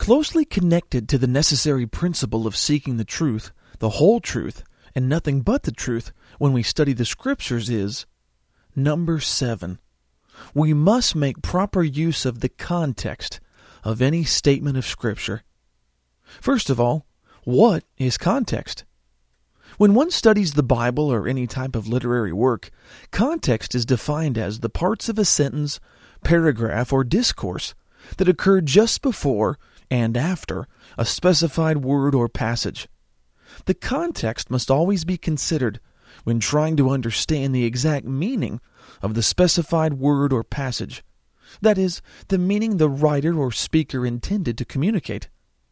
Closely connected to the necessary principle of seeking the truth, the whole truth, and nothing but the truth when we study the Scriptures is number 7. We must make proper use of the context of any statement of Scripture. First of all, what is context? When one studies the Bible or any type of literary work, context is defined as the parts of a sentence, paragraph, or discourse that occur just before and after a specified word or passage. The context must always be considered when trying to understand the exact meaning of the specified word or passage. That is, the meaning the writer or speaker intended to communicate.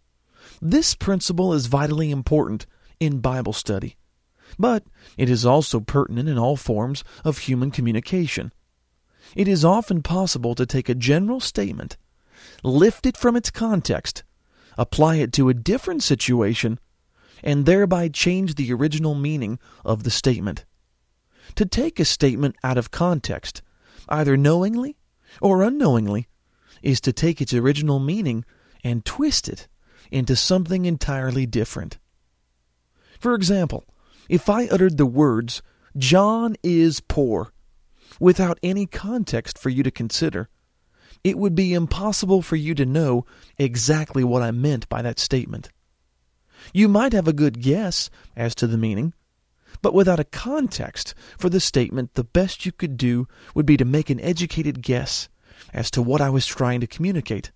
This principle is vitally important in Bible study, but it is also pertinent in all forms of human communication. It is often possible to take a general statement, lift it from its context, apply it to a different situation, and thereby change the original meaning of the statement. To take a statement out of context, either knowingly or unknowingly, is to take its original meaning and twist it into something entirely different. For example, if I uttered the words, "John is poor," without any context for you to consider, it would be impossible for you to know exactly what I meant by that statement. You might have a good guess as to the meaning, but without a context for the statement, the best you could do would be to make an educated guess as to what I was trying to communicate.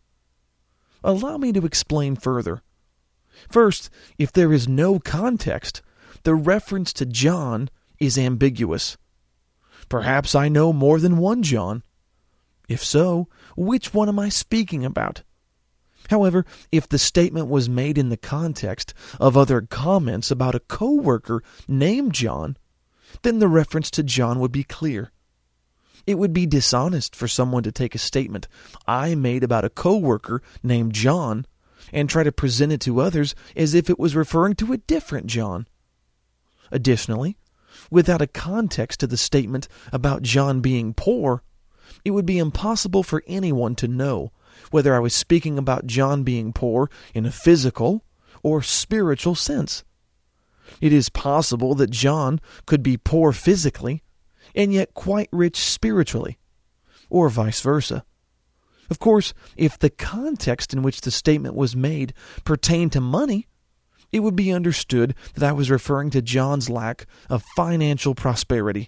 Allow me to explain further. First, if there is no context, the reference to John is ambiguous. Perhaps I know more than one John. If so, which one am I speaking about? However, if the statement was made in the context of other comments about a co-worker named John, then the reference to John would be clear. It would be dishonest for someone to take a statement I made about a co-worker named John and try to present it to others as if it was referring to a different John. Additionally, without a context to the statement about John being poor, it would be impossible for anyone to know whether I was speaking about John being poor in a physical or spiritual sense. It is possible that John could be poor physically and yet quite rich spiritually, or vice versa. Of course, if the context in which the statement was made pertained to money, it would be understood that I was referring to John's lack of financial prosperity.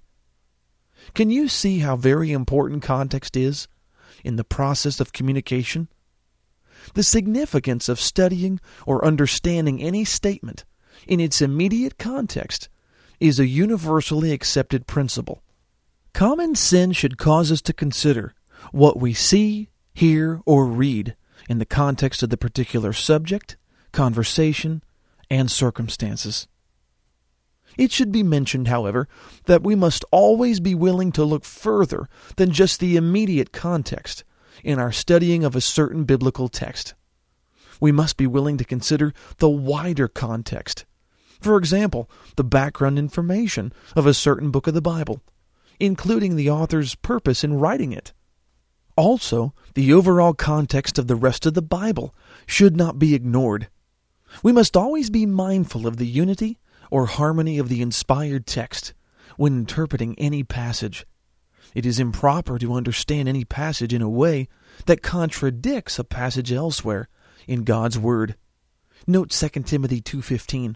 Can you see how very important context is in the process of communication? The significance of studying or understanding any statement in its immediate context is a universally accepted principle. Common sense should cause us to consider what we see, hear, or read in the context of the particular subject, conversation, and circumstances. It should be mentioned, however, that we must always be willing to look further than just the immediate context in our studying of a certain biblical text. We must be willing to consider the wider context. For example, the background information of a certain book of the Bible, including the author's purpose in writing it. Also, the overall context of the rest of the Bible should not be ignored. We must always be mindful of the unity or harmony of the inspired text when interpreting any passage. It is improper to understand any passage in a way that contradicts a passage elsewhere in God's Word. Note 2 Timothy 2:15.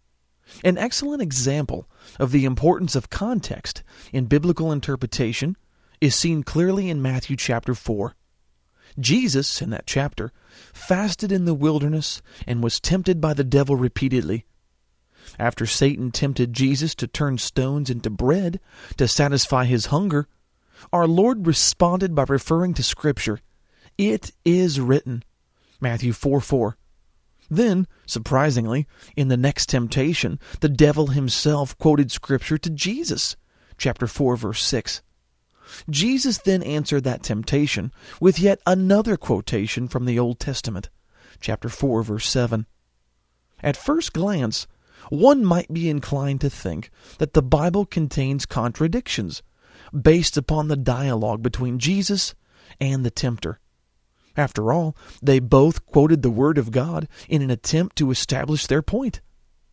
An excellent example of the importance of context in biblical interpretation is seen clearly in Matthew chapter 4. Jesus, in that chapter, fasted in the wilderness and was tempted by the devil repeatedly. After Satan tempted Jesus to turn stones into bread to satisfy his hunger, our Lord responded by referring to Scripture. It is written. Matthew 4:4. Then, surprisingly, in the next temptation, the devil himself quoted Scripture to Jesus, chapter 4, verse 6. Jesus then answered that temptation with yet another quotation from the Old Testament, chapter 4, verse 7. At first glance, one might be inclined to think that the Bible contains contradictions based upon the dialogue between Jesus and the tempter. After all, they both quoted the Word of God in an attempt to establish their point.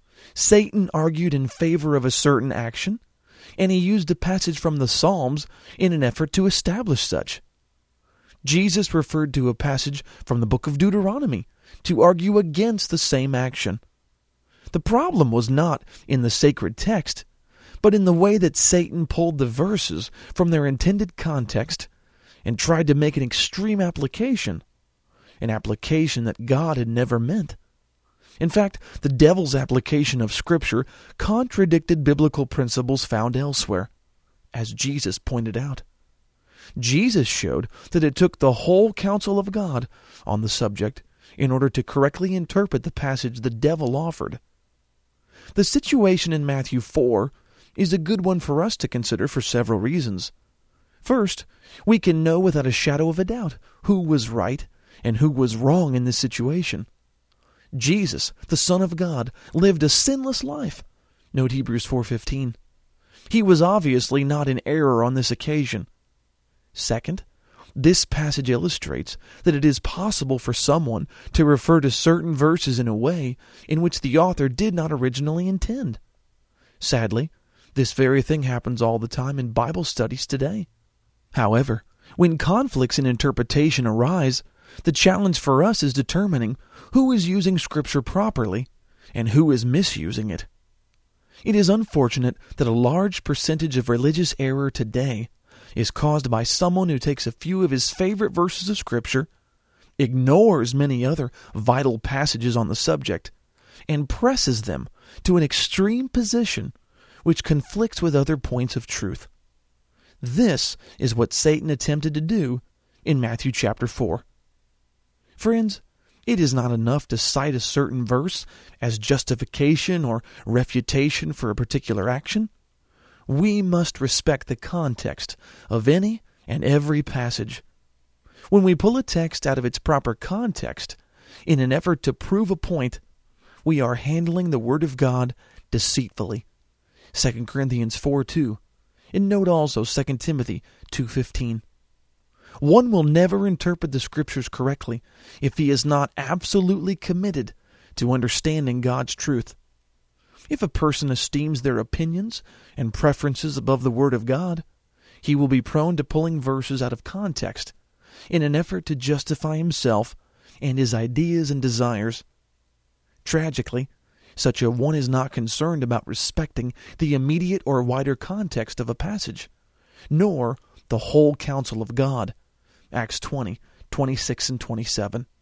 Satan argued in favor of a certain action, and he used a passage from the Psalms in an effort to establish such. Jesus referred to a passage from the book of Deuteronomy to argue against the same action. The problem was not in the sacred text, but in the way that Satan pulled the verses from their intended context and tried to make an extreme application, an application that God had never meant. In fact, the devil's application of Scripture contradicted biblical principles found elsewhere, as Jesus pointed out. Jesus showed that it took the whole counsel of God on the subject in order to correctly interpret the passage the devil offered. The situation in Matthew 4 is a good one for us to consider for several reasons. First, we can know without a shadow of a doubt who was right and who was wrong in this situation. Jesus, the Son of God, lived a sinless life. Note Hebrews 4:15. He was obviously not in error on this occasion. Second, this passage illustrates that it is possible for someone to refer to certain verses in a way in which the author did not originally intend. Sadly, this very thing happens all the time in Bible studies today. However, when conflicts in interpretation arise, the challenge for us is determining who is using Scripture properly and who is misusing it. It is unfortunate that a large percentage of religious error today is caused by someone who takes a few of his favorite verses of Scripture, ignores many other vital passages on the subject, and presses them to an extreme position which conflicts with other points of truth. This is what Satan attempted to do in Matthew chapter 4. Friends, it is not enough to cite a certain verse as justification or refutation for a particular action. We must respect the context of any and every passage. When we pull a text out of its proper context in an effort to prove a point, we are handling the Word of God deceitfully. 2 Corinthians 4:2. And note also 2 Timothy 2:15. One will never interpret the Scriptures correctly if he is not absolutely committed to understanding God's truth. If a person esteems their opinions and preferences above the Word of God, he will be prone to pulling verses out of context in an effort to justify himself and his ideas and desires. Tragically, such a one is not concerned about respecting the immediate or wider context of a passage, nor the whole counsel of God. Acts 20:26 and 27.